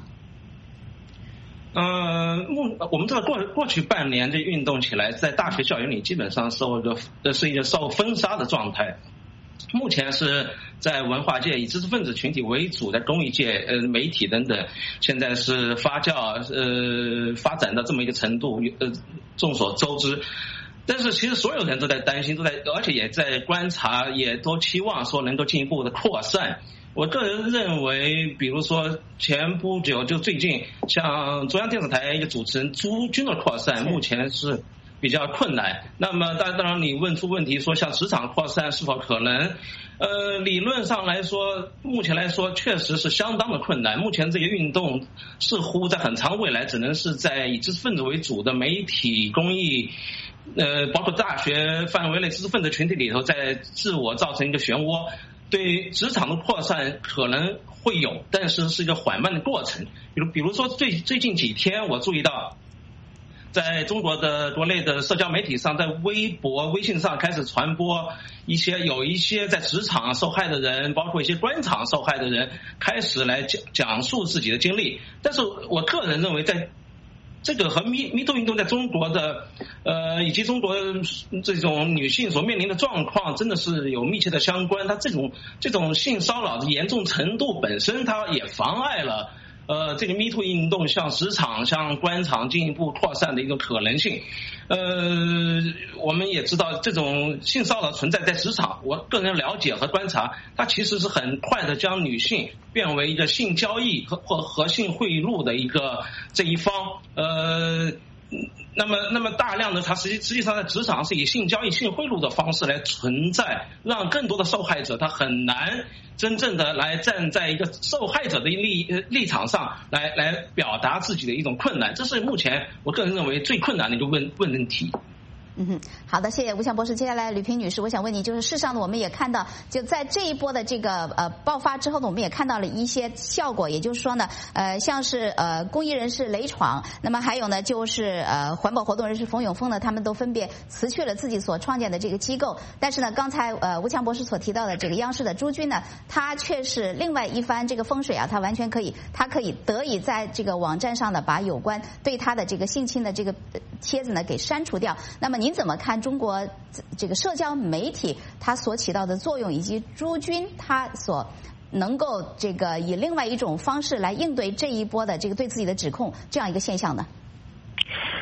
我们这个过去半年这运动起来，在大学校园里基本上是一个受封杀的状态。目前是在文化界以知识分子群体为主，在公益界、媒体等等，现在是发酵发展到这么一个程度，众所周知。但是其实所有人都在担心，而且也在观察，也都期望说能够进一步的扩散。我个人认为，比如说前不久就最近，像中央电视台一个主持人朱军的扩散，目前是比较困难。那么当然你问出问题说像职场扩散是否可能，理论上来说，目前来说确实是相当的困难。目前这个运动似乎在很长未来只能是在以知识分子为主的媒体、公益包括大学范围内知识分子群体里头，在自我造成一个漩涡。对职场的扩散可能会有，但是是一个缓慢的过程。比如说最近几天我注意到，在中国的国内的社交媒体上，在微博、微信上开始传播有一些在职场受害的人，包括一些官场受害的人，开始来讲述自己的经历。但是我个人认为，在这个和 MeToo 运动在中国的以及中国这种女性所面临的状况真的是有密切的相关。它这种性骚扰的严重程度本身，它也妨碍了这个 MeToo 运动向职场、向官场进一步扩散的一个可能性。我们也知道这种性骚扰存在在职场，我个人了解和观察，它其实是很快的将女性变为一个性交易和性贿赂的这一方。那么大量的它实际上在职场是以性交易、性贿赂的方式来存在，让更多的受害者他很难真正的来站在一个受害者的立场上来表达自己的一种困难，这是目前我个人认为最困难的一个问题。 好的，谢谢吴强博士。接下来吕萍女士，我想问你，就是事实上呢，我们也看到，就在这一波的这个爆发之后呢，我们也看到了一些效果，也就是说呢，像是公益人士雷闯，那么还有呢就是环保活动人士冯永峰呢，他们都分别辞去了自己所创建的这个机构。但是呢，刚才吴强博士所提到的这个央视的朱军呢，他却是另外一番这个风水他完全可以得以在这个网站上呢，把有关对他的这个性侵的这个帖子呢给删除掉。那么您怎么看中国这个社交媒体它所起到的作用，以及朱军他所能够这个以另外一种方式来应对这一波的这个对自己的指控这样一个现象呢？ 当然，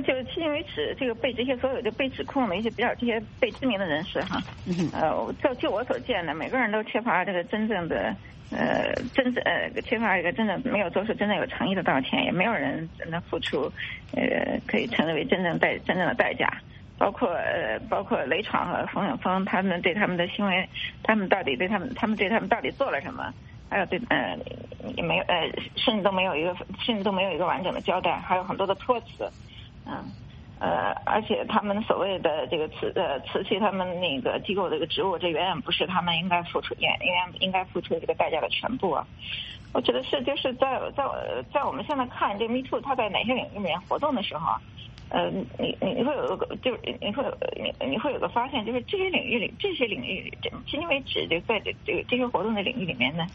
就迄今为止，这个这些所有的被指控的一些这些被知名的人士哈，就我所见的，每个人都缺乏这个真正的缺乏一个真正没有做出真正有诚意的道歉，也没有人真的付出可以称之为真正的代价。包括雷闯和冯永峰，他们对他们的行为，他们对他们到底做了什么？还有也没有甚至都没有一个完整的交代，还有很多的托词，而且他们所谓的这个辞去他们那个机构的这个职务，这远远不是他们应该付出这个代价的全部啊！我觉得就是在我们现在看这 Me Too 它在哪些领域里面活动的时候。你会有个就是你会有个发现，就是这些领域迄今为止就在这些活动的领域里面呢，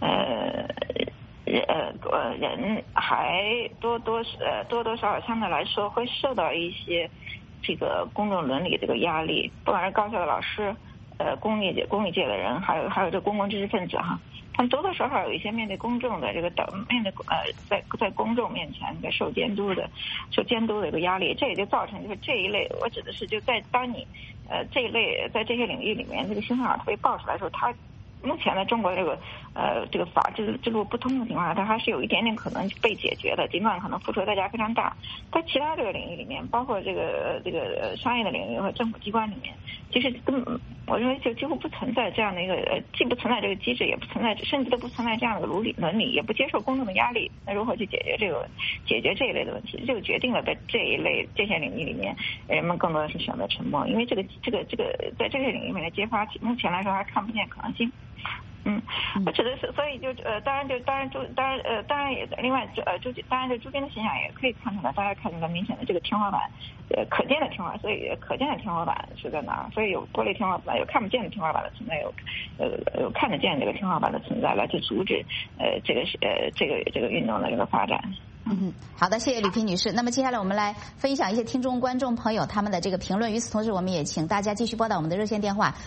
人还多多少少相对来说会受到一些这个公众伦理这个压力，不管是高校的老师，公益界的人，还有这公共知识分子哈。他们多多少少有一些面对公众的这个在公众面前的受监督的一个压力，这也就造成就是这一类，我指的是就在当你这一类在这些领域里面这个性骚扰被爆出来的时候，它目前在中国这个法制路不通的情况下，它还是有一点点可能被解决的，尽管可能付出的代价非常大。在其他这个领域里面，包括这个商业的领域和政府机关里面，其实我认为就几乎不存在这样的一个既不存在这个机制，也不存在，甚至都不存在这样的伦理，也不接受公众的压力。那如何去解决这一类的问题？这就决定了在这些领域里面，人们更多的是选择沉默，因为这个在这些领域里面的揭发，目前来说还看不见可能性。我指的是，所以当然也另外当然朱军的现象也可以看出来，大家看出来明显的这个天花板，可见的天花板，所以可见的天花板是在哪儿？所以有玻璃天花板，有看不见的天花板的存在，有看得见这个天花板的存在，来去阻止这个运动的这个发展。 好的，谢谢吕萍女士。那么接下来我们来分享一些听众观众朋友他们的这个评论。与此同时，我们也请大家继续拨打我们的热线电话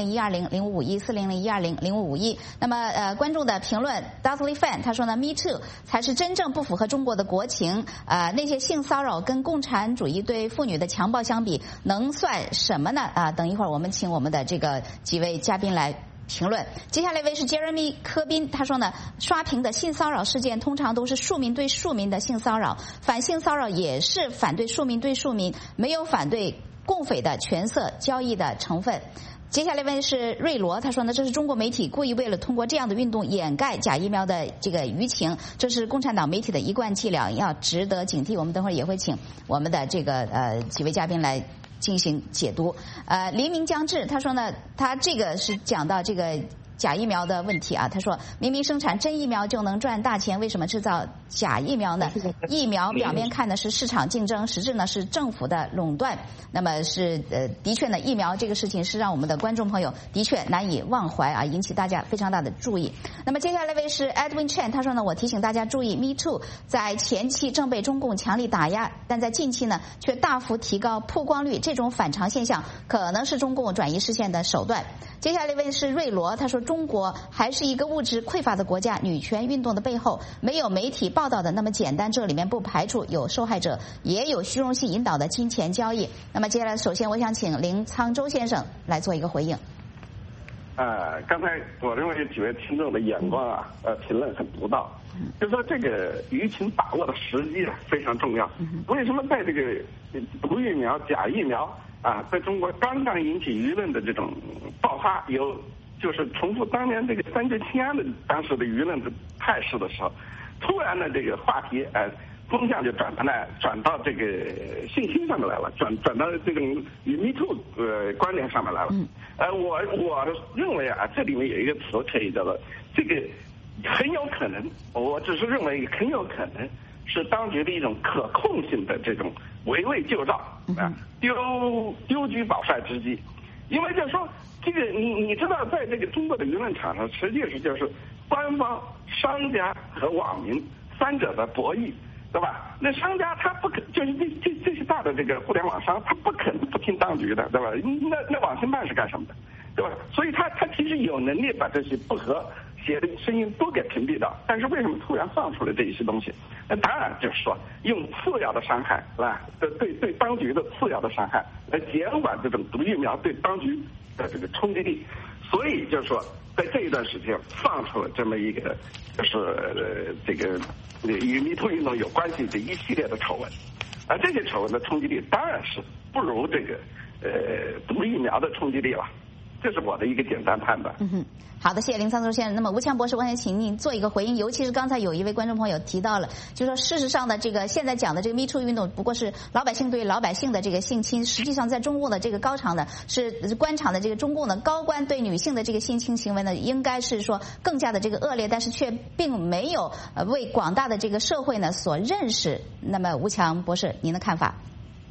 400-120-0551，400-120-0551。那么观众的评论 Dudley Fan 他说呢 ，Me Too 才是真正不符合中国的国情。那些性骚扰跟共产主义对妇女的强暴相比，能算什么呢？等一会儿我们请我们的这个几位嘉宾来评论。接下来一位是 Jeremy 科宾，他说呢，刷屏的性骚扰事件通常都是庶民对庶民的性骚扰，反性骚扰也是反对庶民对庶民，没有反对共匪的权色交易的成分。接下来一位是瑞罗，他说呢，这是中国媒体故意为了通过这样的运动掩盖假疫苗的这个舆情，这是共产党媒体的一贯伎俩，要值得警惕。我们等会儿也会请我们的这个几位嘉宾来进行解读。黎明将至，他说呢，他这个是讲到这个假疫苗的问题啊。他说，明明生产真疫苗就能赚大钱，为什么制造假疫苗呢？疫苗表面看的是市场竞争，实质呢是政府的垄断。那么是的确呢，疫苗这个事情是让我们的观众朋友的确难以忘怀啊，引起大家非常大的注意。那么接下来一位是 Edwin Chen， 他说呢，我提醒大家注意 Me Too 在前期正被中共强力打压，但在近期呢却大幅提高曝光率，这种反常现象可能是中共转移视线的手段。接下来一位是瑞罗，他说中国还是一个物质匮乏的国家，女权运动的背后没有媒体报道的那么简单，这里面不排除有受害者，也有虚荣心引导的金钱交易。那么接下来首先我想请林沧州先生来做一个回应。 刚才我认为几位听众的眼光啊，评论很独到，就说这个舆情把握的时机啊非常重要。为什么在这个毒疫苗、假疫苗啊，在中国刚刚引起舆论的这种爆发，就是重复当年这个3聚氰胺的当时的舆论的态势的时候，突然的这个话题风向就转到这个性侵上面来了，转到这种与 Me Too 观点上面来了。我认为啊，这里面有一个词可以叫做这个很有可能，我只是认为很有可能是当局的一种可控性的这种围魏救赵啊，丢车保帅之计。因为就是说这个你知道，在这个中国的舆论场上，实际上就是官方、商家和网民三者的博弈。对吧？那商家他不可，就是这些大的这个互联网商，他不可能不听当局的，对吧？那网信办是干什么的，对吧？所以他其实有能力把这些不合写的声音都给屏蔽掉。但是为什么突然放出来这一些东西？那当然就是说用次要的伤害来对当局的次要的伤害来减缓这种毒疫苗对当局的这个冲击力。所以就是说，在这一段时间放出了这么一个就是这个与MeToo运动有关系的一系列的丑闻，而这些丑闻的冲击力当然是不如这个毒疫苗的冲击力了。这是我的一个简单判断。 好的，谢谢林苍洲先生。那么吴强博士，我想请您做一个回应，尤其是刚才有一位观众朋友提到了，就是说事实上的这个现在讲的这个 MeToo 运动不过是老百姓对老百姓的这个性侵，实际上在中共的这个高场的是官场的这个中共的高官对女性的这个性侵行为呢，应该是说更加的这个恶劣，但是却并没有为广大的这个社会呢所认识。那么吴强博士，您的看法？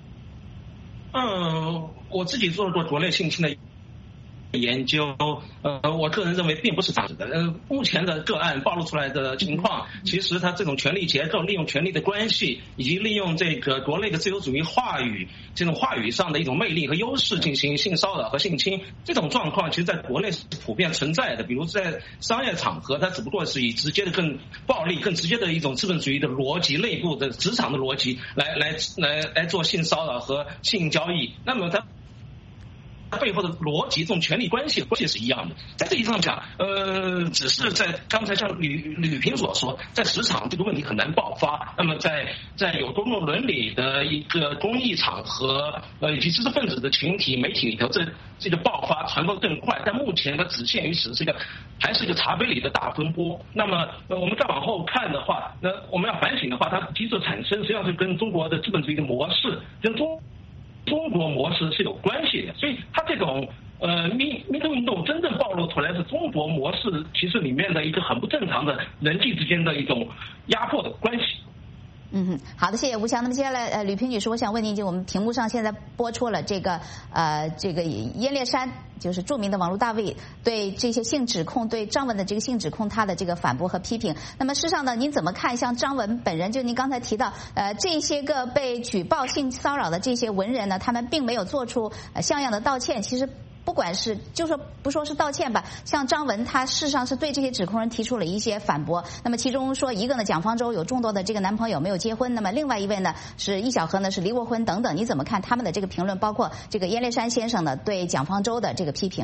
我自己做国内性侵的研究，我个人认为并不是这样子的。目前的个案暴露出来的情况，其实它这种权力结构、利用权力的关系，以及利用这个国内的自由主义话语，这种话语上的一种魅力和优势进行性骚扰和性侵，这种状况其实在国内是普遍存在的。比如在商业场合，它只不过是以直接的、更暴力、更直接的一种资本主义的逻辑、内部的职场的逻辑来做性骚扰和性交易。那么它背后的逻辑，这种权力关系是一样的。在这一上讲，只是在刚才像吕平所说，在职场这个问题很难爆发。那么在有公共伦理的一个公益场合，以及知识分子的群体、媒体里头，这个爆发传播更快。但目前它只限于还是一个茶杯里的大风波。那么我们再往后看的话，那我们要反省的话，它机制产生实际上是跟中国的资本主义的模式跟中国模式是有关系的，所以它这种MeToo运动真正暴露出来是中国模式其实里面的一个很不正常的人际之间的一种压迫的关系。 好的，谢谢吴强。那么接下来吕萍女士，我想问您，就我们屏幕上现在播出了这个燕烈山，就是著名的网络大 V 对这些性指控，对张文的这个性指控他的这个反驳和批评。那么事实上呢，您怎么看像张文本人，就您刚才提到这些个被举报性骚扰的这些文人呢，他们并没有做出像样的道歉，其实不管是就说不说是道歉吧，像张文他事实上是对这些指控人提出了一些反驳。那么其中说一个呢，蒋方舟有众多的这个男朋友没有结婚，那么另外一位呢是易小荷呢是离过婚等等，你怎么看他们的这个评论，包括这个燕烈山先生呢对蒋方舟的这个批评？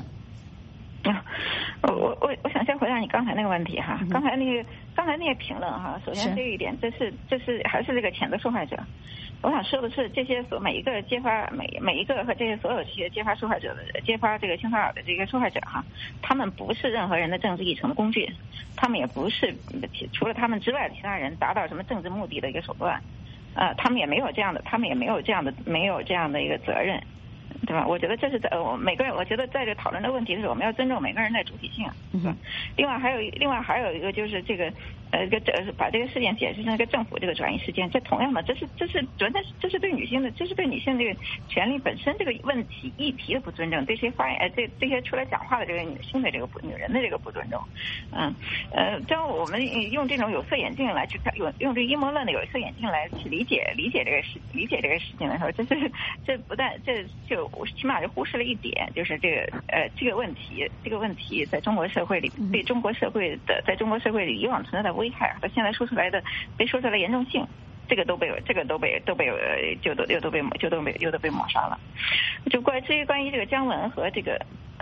我想先回答你刚才那个问题哈，刚才那些评论哈，首先这一点，这是还是这个谴责受害者。我想说的是，这些每一个揭发每一个和这些所有这些揭发受害者的揭发这个性骚扰的这个受害者哈，他们不是任何人的政治议程的工具，他们也不是除了他们之外的其他人达到什么政治目的的一个手段，他们也没有这样的一个责任。对吧？我觉得这是每个人，我觉得在这讨论的问题的时候，我们要尊重每个人的主体性。另外还有一个就是这个把这个事件解释成一个政府这个转移事件，这同样的，这是对女性的，这是对女性这个权利本身这个问题议题的不尊重，对这些这些出来讲话的这个女性的这个女人的这个不尊重。当我们用这种有色眼镜来去看，用这阴谋论的有色眼镜来去理解这个事情的时候，这不但这就起码就忽视了一点，就是这个问题在中国社会里，对中国社会的在中国社会里以往存在的危害和现在说出来的被说出来严重性，这个都被抹杀了。就关于这个姜文和这个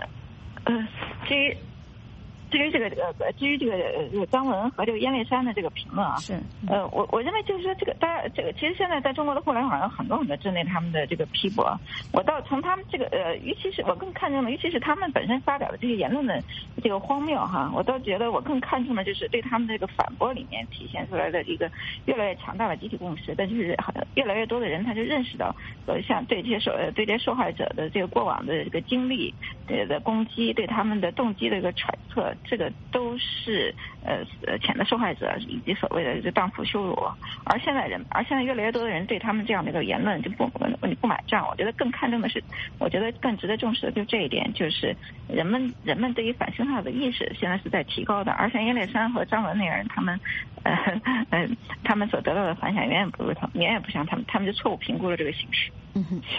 至于这个张文和这个燕烈山的这个评论啊，是我认为就是说当然这个其实现在在中国的互联网有很多针对他们的这个批驳，我倒从他们这个尤其是我更看重的，尤其是他们本身发表的这些言论的这个荒谬哈，我倒觉得我更看重的就是对他们这个反驳里面体现出来的一个越来越强大的集体共识，但就是越来越多的人他就认识到像对这些受害者的这个过往的这个经历的攻击，对他们的动机的一个揣测。这个都是谴责受害者以及所谓的这荡妇羞辱，而现在越来越多的人对他们这样的一个言论就不买账。我觉得更看重的是，我觉得更值得重视的就这一点，就是人们对于反性骚扰的意识现在是在提高的，而像燕烈山和张文那样人，他们所得到的反响远远不像他们就错误评估了这个形势。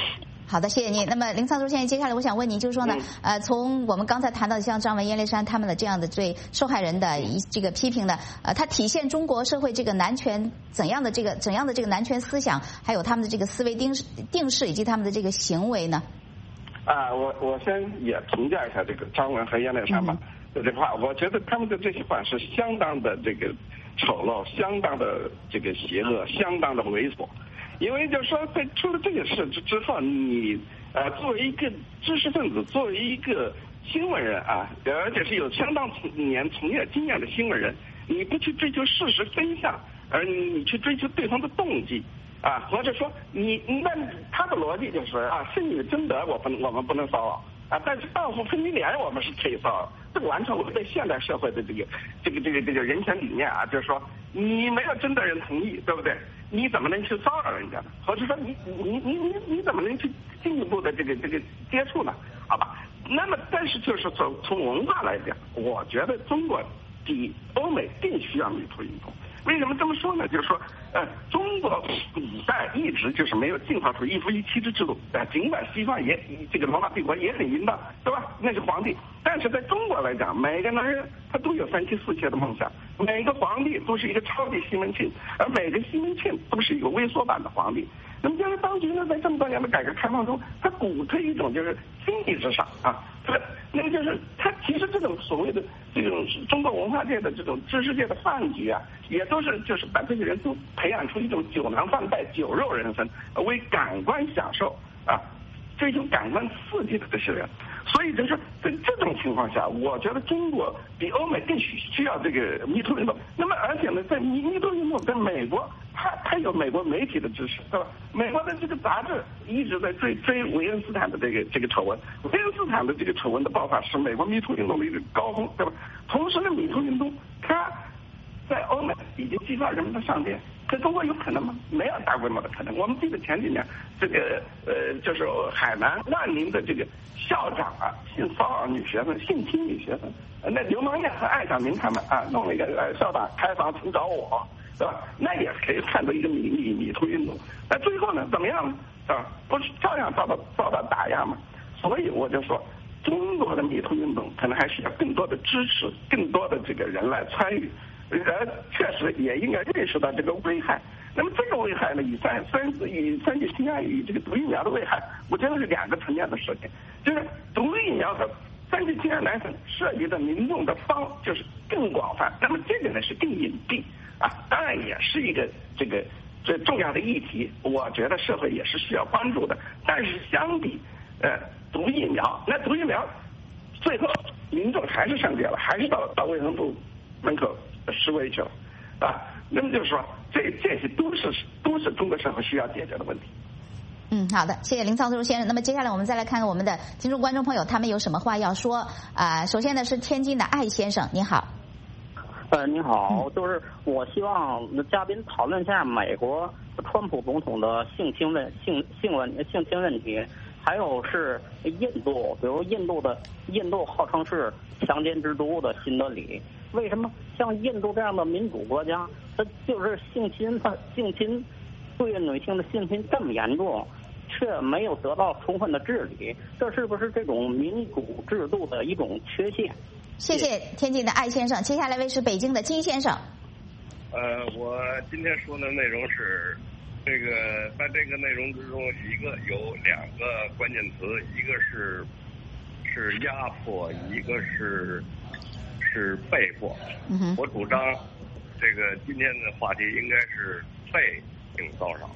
好的，谢谢您。那么林苍洲先生，接下来我想问您，就是说呢，从我们刚才谈到的像张文、阎立山他们的这样的对受害人的这个批评呢，它体现中国社会这个男权怎样的这个男权思想，还有他们的这个思维定势以及他们的这个行为呢？ 我先也评价一下这个张文和阎立山吧。这句话，我觉得他们的这些话是相当的这个丑陋，相当的这个邪恶，相当的猥琐。因为就是说，在出了这个事之后，你作为一个知识分子，作为一个新闻人啊，而且是有相当年从业经验的新闻人，你不去追求事实真相，而你去追求对方的动机啊，或者说那他的逻辑就是啊，是你征得我们不能骚扰啊，但是报复分离连我们是可以骚扰，这个完全违背现代社会的这个人权理念啊，就是说你没有征得人同意，对不对？你怎么能去骚扰人家呢？或者说你怎么能去进一步的这个接触呢？好吧，那么但是就是从文化来讲，我觉得中国比欧美更需要MeToo运动。为什么这么说呢？就是说，中国古代一直就是没有进化出一夫一妻制制度，尽管西方这个罗马帝国也很淫荡，对吧？那是皇帝，但是在中国来讲，每个男人他都有3妻4妾的梦想，每个皇帝都是一个超级西门庆，而每个西门庆都是一个微缩版的皇帝。那么，就是当局呢，在这么多年的改革开放中，他鼓吹一种就是经济至上啊，那个就是他其实这种所谓的这种中国文化界的这种知识界的饭局啊，也都是就是把这些人都培养出一种酒囊饭袋、酒肉人生，为感官享受啊，追求感官刺激的这些人。所以就是在这种情况下，我觉得中国比欧美更需要这个MeToo运动。那么而且呢，在MeToo运动在美国，它有美国媒体的支持，对吧？美国的这个杂志一直在追韦恩斯坦的这个丑闻，韦恩斯坦的这个丑闻的爆发是美国MeToo运动的一个高峰，对吧？同时呢，MeToo运动它在欧美已经激发人们的上街。在中国有可能吗？没有大规模的可能。我们记得前几年这个就是海南万宁的这个校长啊，性骚扰女学生、性侵女学生，那刘梦燕和艾晓明他们啊，弄了一个校长开房请找我，对吧？那也可以看作一个MeToo运动。那最后呢，怎么样呢？啊，不是照样遭到打压吗？所以我就说，中国的MeToo运动可能还需要更多的支持，更多的这个人来参与。人确实也应该认识到这个危害。那么这个危害呢，与三聚氰胺与这个毒疫苗的危害，我觉得是2个层面的事情。就是毒疫苗和三聚氰胺蓝粉涉及的民众的就是更广泛，那么这个呢是更隐蔽啊，当然也是一个最重要的议题，我觉得社会也是需要关注的。但是相比毒疫苗，那毒疫苗最后民众还是上街了，还是到卫生部门口示威去了啊。那么就是说，这些都是中国社会需要解决的问题。 好的，谢谢林苍洲先生。那么接下来我们再来看看我们的听众观众朋友他们有什么话要说啊。首先呢是天津的艾先生，你好。 你好，就是我希望嘉宾讨论一下美国川普总统的性侵问题，还有是印度，比如印度号称是强奸之都的新德里，为什么像印度这样的民主国家，它就是性侵对女性的性侵这么严重，却没有得到充分的治理？这是不是这种民主制度的一种缺陷？ 谢谢天津的艾先生。接下来为是北京的金先生。 我今天说的内容是这个，在这个内容之中，有2个关键词，一个是压迫，一个是被迫。我主张这个今天的话题应该是被性骚扰。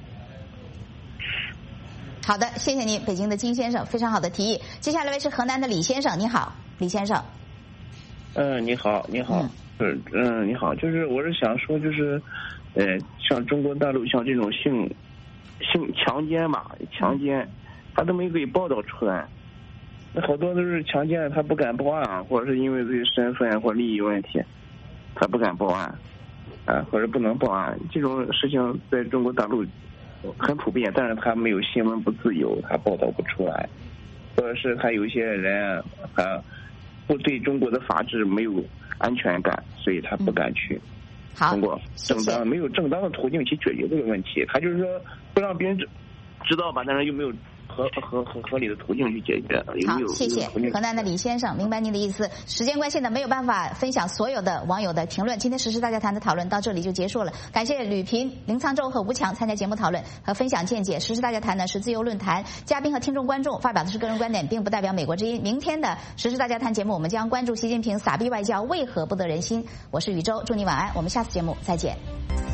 好的，谢谢你，北京的金先生，非常好的提议。接下来为是河南的李先生，你好，李先生。 你好。你好，就是我是想说，就是像中国大陆像这种性强奸，他都没给报道出来。那好多都是强奸了，他不敢报案，或者是因为自己身份或利益问题，他不敢报案，或者不能报案。这种事情在中国大陆很普遍，但是他没有新闻不自由，他报道不出来，或者是他有些人不对中国的法治没有安全感，所以他不敢去通过没有正当的途径去解决这个问题。他就是说不让别人知道吧，但是又没有合理的途径去解决。 好，谢谢河南的李先生，明白您的意思。时间关系呢，没有办法分享所有的网友的评论。今天时事大家谈的讨论到这里就结束了，感谢吕平、林沧州和吴强参加节目讨论和分享见解。时事大家谈呢是自由论坛，嘉宾和听众观众发表的是个人观点，并不代表美国之音。明天的时事大家谈节目，我们将关注习近平撒币外交为何不得人心。我是宇宙，祝你晚安，我们下次节目再见。